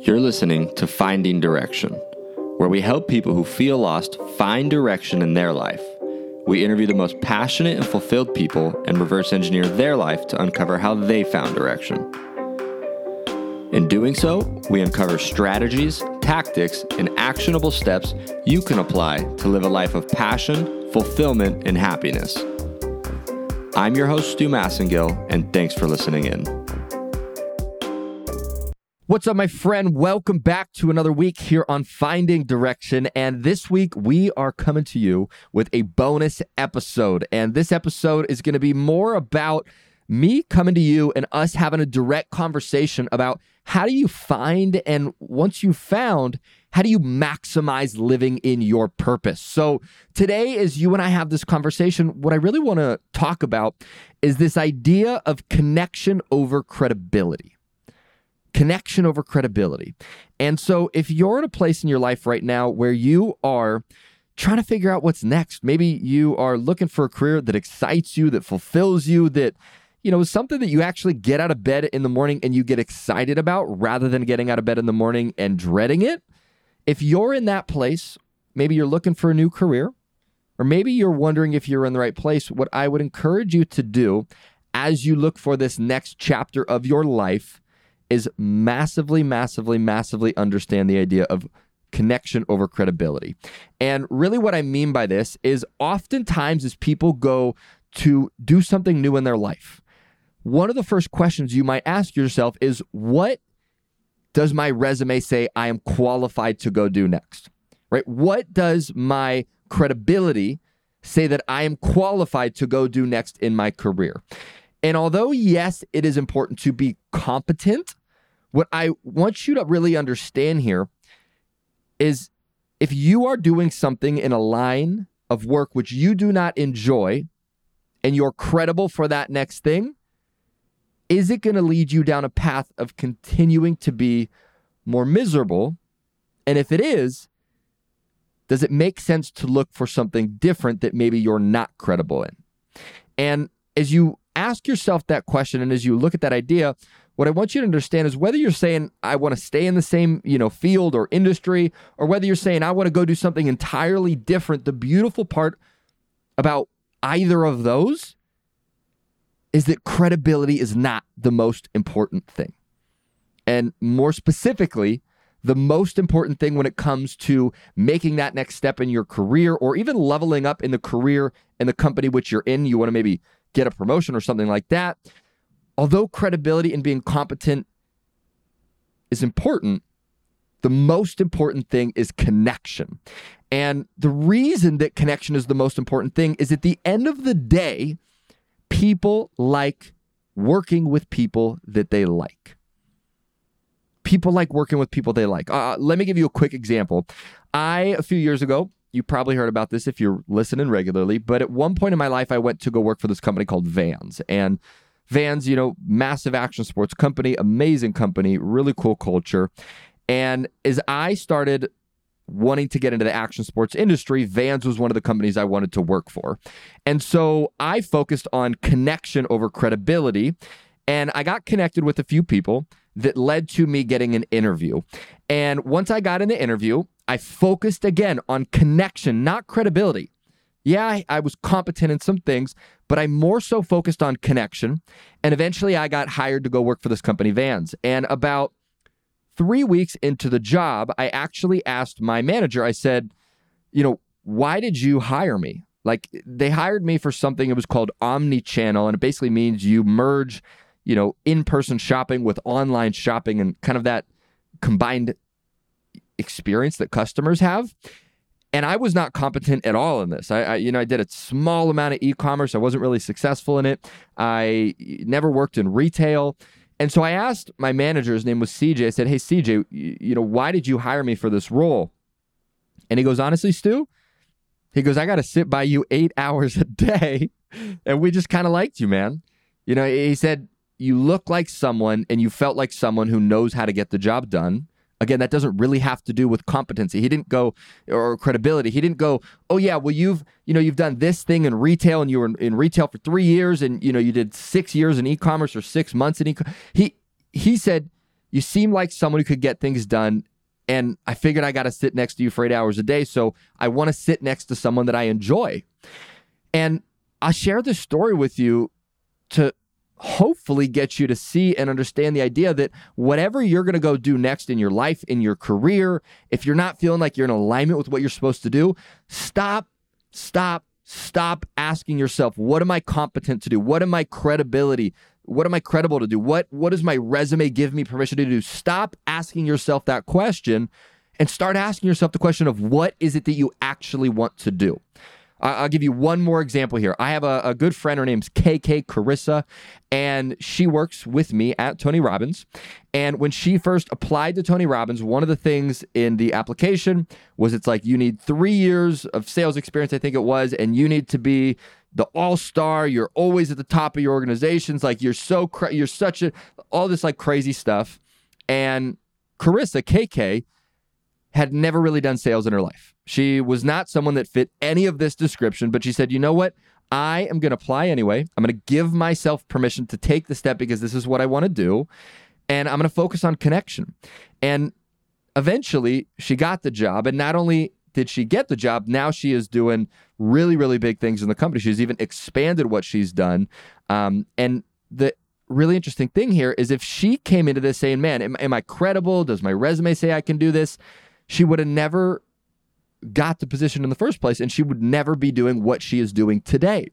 You're listening to Finding Direction, where we help people who feel lost find direction in their life. We interview the most passionate and fulfilled people and reverse engineer their life to uncover how they found direction. In doing so, we uncover strategies, tactics, and actionable steps you can apply to live a life of passion, fulfillment, and happiness. I'm your host, Stu Massengill, and thanks for listening in. What's up, my friend? Welcome back to another week here on Finding Direction. And this week, we are coming to you with a bonus episode. And this episode is going to be more about me coming to you and us having a direct conversation about how do you find, and once you've found, how do you maximize living in your purpose? So today, as you and I have this conversation, what I really want to talk about is this idea of connection over credibility. Connection over credibility. And so if you're in a place in your life right now where you are trying to figure out what's next, maybe you are looking for a career that excites you, that fulfills you, that, is something that you actually get out of bed in the morning and you get excited about rather than getting out of bed in the morning and dreading it. If you're in that place, maybe you're looking for a new career, or maybe you're wondering if you're in the right place, what I would encourage you to do as you look for this next chapter of your life is massively understand the idea of connection over credibility. And really what I mean by this is oftentimes as people go to do something new in their life, one of the first questions you might ask yourself is, what does my resume say I am qualified to go do next? Right? What does my credibility say that I am qualified to go do next in my career? And although, yes, it is important to be competent, what I want you to really understand here is if you are doing something in a line of work which you do not enjoy and you're credible for that next thing, is it going to lead you down a path of continuing to be more miserable? And if it is, does it make sense to look for something different that maybe you're not credible in? And as you ask yourself that question and as you look at that idea, what I want you to understand is whether you're saying, I want to stay in the same, field or industry, or whether you're saying, I want to go do something entirely different, the beautiful part about either of those is that credibility is not the most important thing. And more specifically, the most important thing when it comes to making that next step in your career or even leveling up in the career in the company which you're in, you want to maybe get a promotion or something like that. Although credibility and being competent is important, the most important thing is connection. And the reason that connection is the most important thing is at the end of the day, people like working with people that they like. People like working with people they like. Let me give you a quick example. A few years ago, you probably heard about this if you're listening regularly, but at one point in my life, I went to go work for this company called Vans. And Vans, massive action sports company, amazing company, really cool culture. And as I started wanting to get into the action sports industry, Vans was one of the companies I wanted to work for. And so I focused on connection over credibility. And I got connected with a few people that led to me getting an interview. And once I got in the interview, I focused again on connection, not credibility. Yeah, I was competent in some things, but I more so focused on connection. And eventually I got hired to go work for this company, Vans. And about 3 weeks into the job, I actually asked my manager, I said, why did you hire me? Like, they hired me for something, it was called omni-channel, and it basically means you merge, in-person shopping with online shopping and kind of that combined experience that customers have. And I was not competent at all in this. I did a small amount of e-commerce. I wasn't really successful in it. I never worked in retail. And so I asked my manager, his name was CJ, I said, hey, CJ, why did you hire me for this role? And he goes, honestly, Stu, he goes, I got to sit by you 8 hours a day. And we just kind of liked you, man. He said, you look like someone and you felt like someone who knows how to get the job done. Again, that doesn't really have to do with competency. He didn't go, or credibility. He didn't go, oh yeah, well you've done this thing in retail and you were in retail for 3 years and you did 6 years in e-commerce or 6 months in e-commerce. He said, you seem like someone who could get things done. And I figured I got to sit next to you for 8 hours a day. So I want to sit next to someone that I enjoy. And I share this story with you to hopefully get you to see and understand the idea that whatever you're going to go do next in your life, in your career, if you're not feeling like you're in alignment with what you're supposed to do, stop asking yourself, what am I competent to do? What am I What am I credible to do? What does my resume give me permission to do? Stop asking yourself that question and start asking yourself the question of what is it that you actually want to do? I'll give you one more example here. I have a good friend. Her name's KK Carissa, and she works with me at Tony Robbins. And when she first applied to Tony Robbins, one of the things in the application was it's like you need 3 years of sales experience, I think it was, and you need to be the all-star. You're always at the top of your organizations. Like you're such all this like crazy stuff. And Carissa, KK, had never really done sales in her life. She was not someone that fit any of this description, but she said, you know what? I am going to apply anyway. I'm going to give myself permission to take the step because this is what I want to do. And I'm going to focus on connection. And eventually she got the job. And not only did she get the job, now she is doing really, really big things in the company. She's even expanded what she's done. And the really interesting thing here is if she came into this saying, man, am I credible? Does my resume say I can do this? She would have never got the position in the first place, and she would never be doing what she is doing today.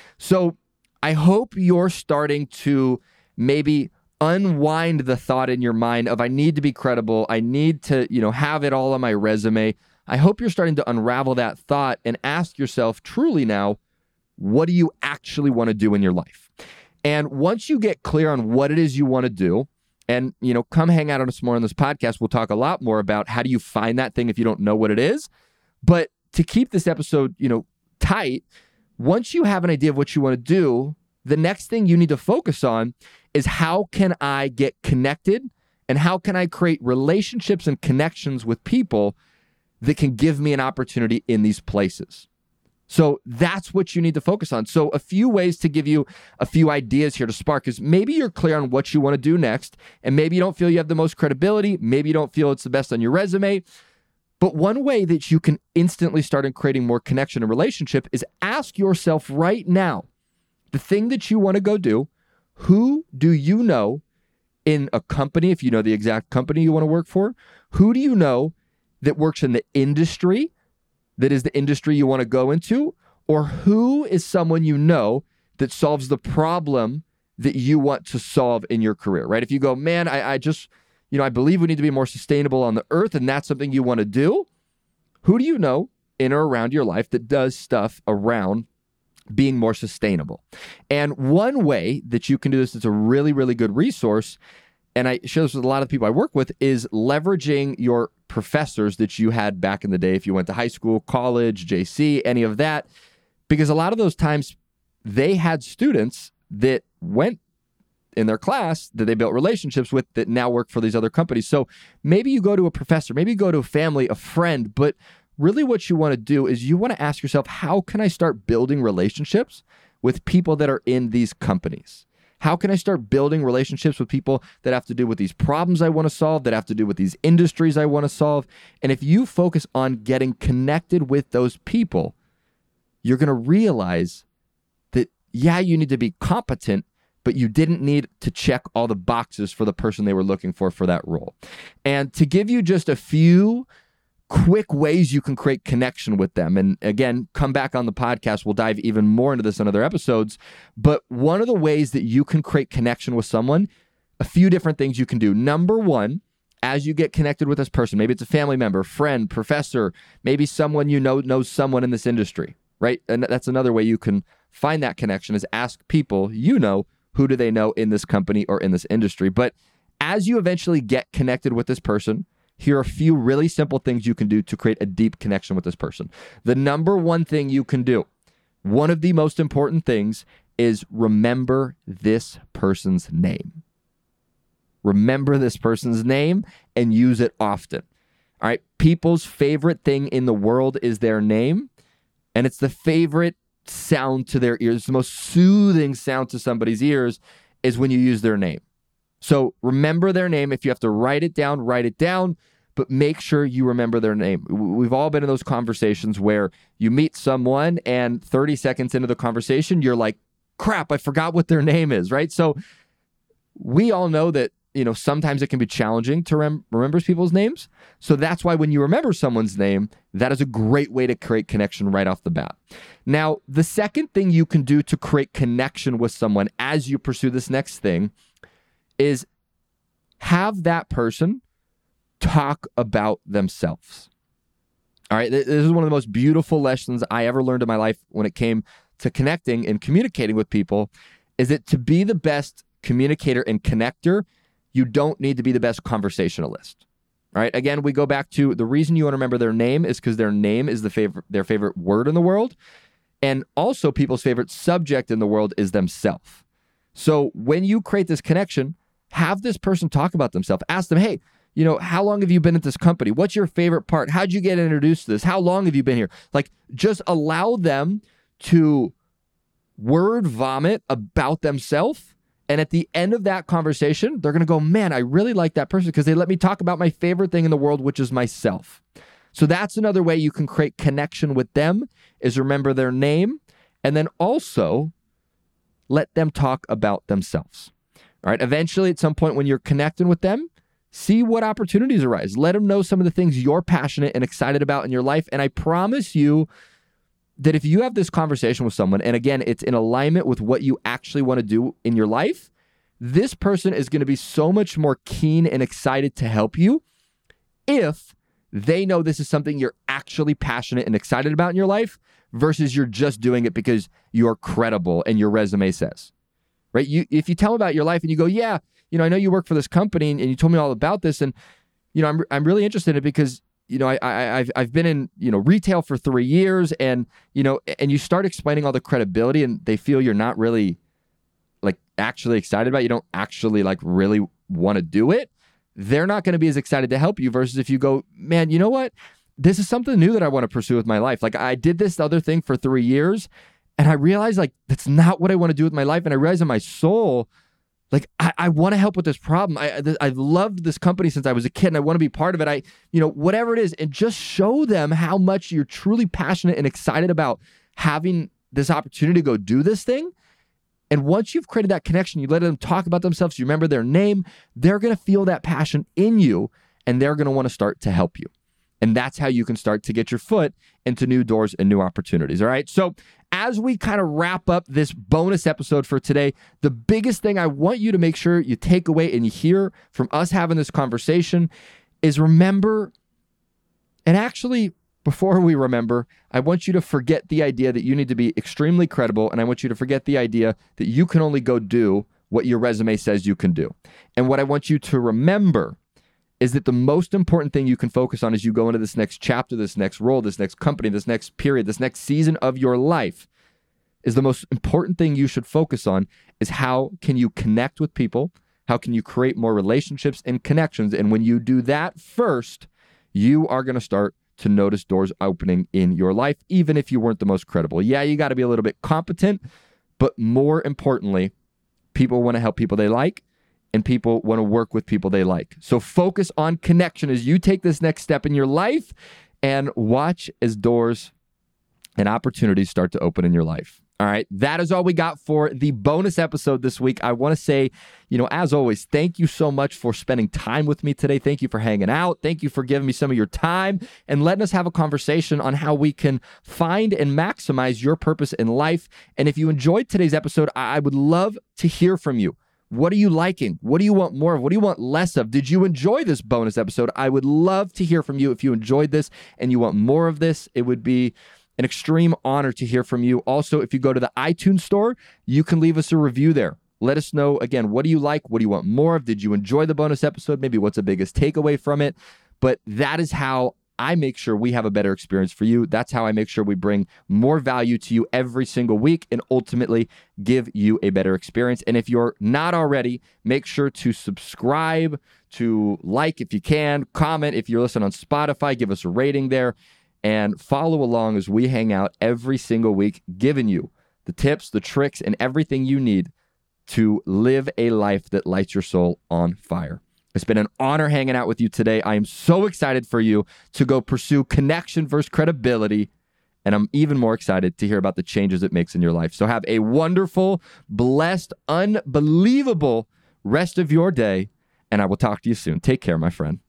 So I hope you're starting to maybe unwind the thought in your mind of I need to be credible. I need to, have it all on my resume. I hope you're starting to unravel that thought and ask yourself truly now, what do you actually want to do in your life? And once you get clear on what it is you want to do, and, come hang out on us more on this podcast. We'll talk a lot more about how do you find that thing if you don't know what it is. But to keep this episode, tight, once you have an idea of what you want to do, the next thing you need to focus on is how can I get connected and how can I create relationships and connections with people that can give me an opportunity in these places. So that's what you need to focus on. So a few ways to give you a few ideas here to spark is maybe you're clear on what you want to do next, and maybe you don't feel you have the most credibility. Maybe you don't feel it's the best on your resume. But one way that you can instantly start in creating more connection and relationship is ask yourself right now, the thing that you want to go do, who do you know in a company, if you know the exact company you want to work for, who do you know that works in the industry that is the industry you want to go into, or who is someone you know that solves the problem that you want to solve in your career, right? If you go, man, I just, I believe we need to be more sustainable on the earth and that's something you want to do, who do you know in or around your life that does stuff around being more sustainable? And one way that you can do this that's a really, really good resource, and I share this with a lot of people I work with, is leveraging your professors that you had back in the day, if you went to high school, college, JC, any of that, because a lot of those times they had students that went in their class that they built relationships with that now work for these other companies. So maybe you go to a professor, maybe you go to a family, a friend, but really what you want to do is you want to ask yourself, how can I start building relationships with people that are in these companies? How can I start building relationships with people that have to do with these problems I want to solve, that have to do with these industries I want to solve? And if you focus on getting connected with those people, you're going to realize that, yeah, you need to be competent, but you didn't need to check all the boxes for the person they were looking for that role. And to give you just a few quick ways you can create connection with them. And again, come back on the podcast. We'll dive even more into this in other episodes. But one of the ways that you can create connection with someone, a few different things you can do. Number one, as you get connected with this person, maybe it's a family member, friend, professor, maybe someone you know knows someone in this industry, right? And that's another way you can find that connection is ask people who do they know in this company or in this industry. But as you eventually get connected with this person, here are a few really simple things you can do to create a deep connection with this person. The number one thing you can do, one of the most important things, is remember this person's name. Remember this person's name and use it often. All right. People's favorite thing in the world is their name, and it's the favorite sound to their ears. The most soothing sound to somebody's ears is when you use their name. So remember their name. If you have to write it down, but make sure you remember their name. We've all been in those conversations where you meet someone and 30 seconds into the conversation, you're like, crap, I forgot what their name is, right? So we all know that, sometimes it can be challenging to remember people's names. So that's why when you remember someone's name, that is a great way to create connection right off the bat. Now, the second thing you can do to create connection with someone as you pursue this next thing is have that person talk about themselves. All right, this is one of the most beautiful lessons I ever learned in my life when it came to connecting and communicating with people, is that to be the best communicator and connector, you don't need to be the best conversationalist. All right, again, we go back to the reason you want to remember their name is because their name is their favorite word in the world. And also people's favorite subject in the world is themselves. So when you create this connection, have this person talk about themselves. Ask them, hey, how long have you been at this company? What's your favorite part? How'd you get introduced to this? How long have you been here? Like, just allow them to word vomit about themselves. And at the end of that conversation, they're going to go, man, I really like that person because they let me talk about my favorite thing in the world, which is myself. So that's another way you can create connection with them, is remember their name, and then also let them talk about themselves. All right. Eventually, at some point when you're connecting with them, see what opportunities arise. Let them know some of the things you're passionate and excited about in your life. And I promise you that if you have this conversation with someone, and again, it's in alignment with what you actually want to do in your life, this person is going to be so much more keen and excited to help you if they know this is something you're actually passionate and excited about in your life versus you're just doing it because you're credible and your resume says, right? If you tell them about your life and you go, yeah, I know you work for this company and you told me all about this, and I'm really interested in it because I've been in retail for 3 years, and and you start explaining all the credibility, and they feel you're not really like actually excited about it. You don't actually like really want to do it. They're not going to be as excited to help you versus if you go, man, you know what? This is something new that I want to pursue with my life. Like, I did this other thing for 3 years, and I realized like that's not what I want to do with my life, and I realized in my soul, like, I want to help with this problem. I've loved this company since I was a kid, and I want to be part of it. Whatever it is, and just show them how much you're truly passionate and excited about having this opportunity to go do this thing. And once you've created that connection, you let them talk about themselves, you remember their name, they're going to feel that passion in you, and they're going to want to start to help you. And that's how you can start to get your foot into new doors and new opportunities. All right. So as we kind of wrap up this bonus episode for today, the biggest thing I want you to make sure you take away and you hear from us having this conversation is remember, and actually before we remember, I want you to forget the idea that you need to be extremely credible. And I want you to forget the idea that you can only go do what your resume says you can do. And what I want you to remember is that the most important thing you can focus on as you go into this next chapter, this next role, this next company, this next period, this next season of your life, is the most important thing you should focus on is how can you connect with people? How can you create more relationships and connections? And when you do that first, you are going to start to notice doors opening in your life, even if you weren't the most credible. Yeah, you got to be a little bit competent, but more importantly, people want to help people they like, and people want to work with people they like. So focus on connection as you take this next step in your life, and watch as doors and opportunities start to open in your life. All right, that is all we got for the bonus episode this week. I want to say, as always, thank you so much for spending time with me today. Thank you for hanging out. Thank you for giving me some of your time and letting us have a conversation on how we can find and maximize your purpose in life. And if you enjoyed today's episode, I would love to hear from you. What are you liking? What do you want more of? What do you want less of? Did you enjoy this bonus episode? I would love to hear from you. If you enjoyed this and you want more of this, it would be an extreme honor to hear from you. Also, if you go to the iTunes store, you can leave us a review there. Let us know, again, what do you like? What do you want more of? Did you enjoy the bonus episode? Maybe what's the biggest takeaway from it? But that is how I make sure we have a better experience for you. That's how I make sure we bring more value to you every single week and ultimately give you a better experience. And if you're not already, make sure to subscribe, to like if you can, comment if you're listening on Spotify, give us a rating there, and follow along as we hang out every single week, giving you the tips, the tricks, and everything you need to live a life that lights your soul on fire. It's been an honor hanging out with you today. I am so excited for you to go pursue connection versus credibility. And I'm even more excited to hear about the changes it makes in your life. So have a wonderful, blessed, unbelievable rest of your day. And I will talk to you soon. Take care, my friend.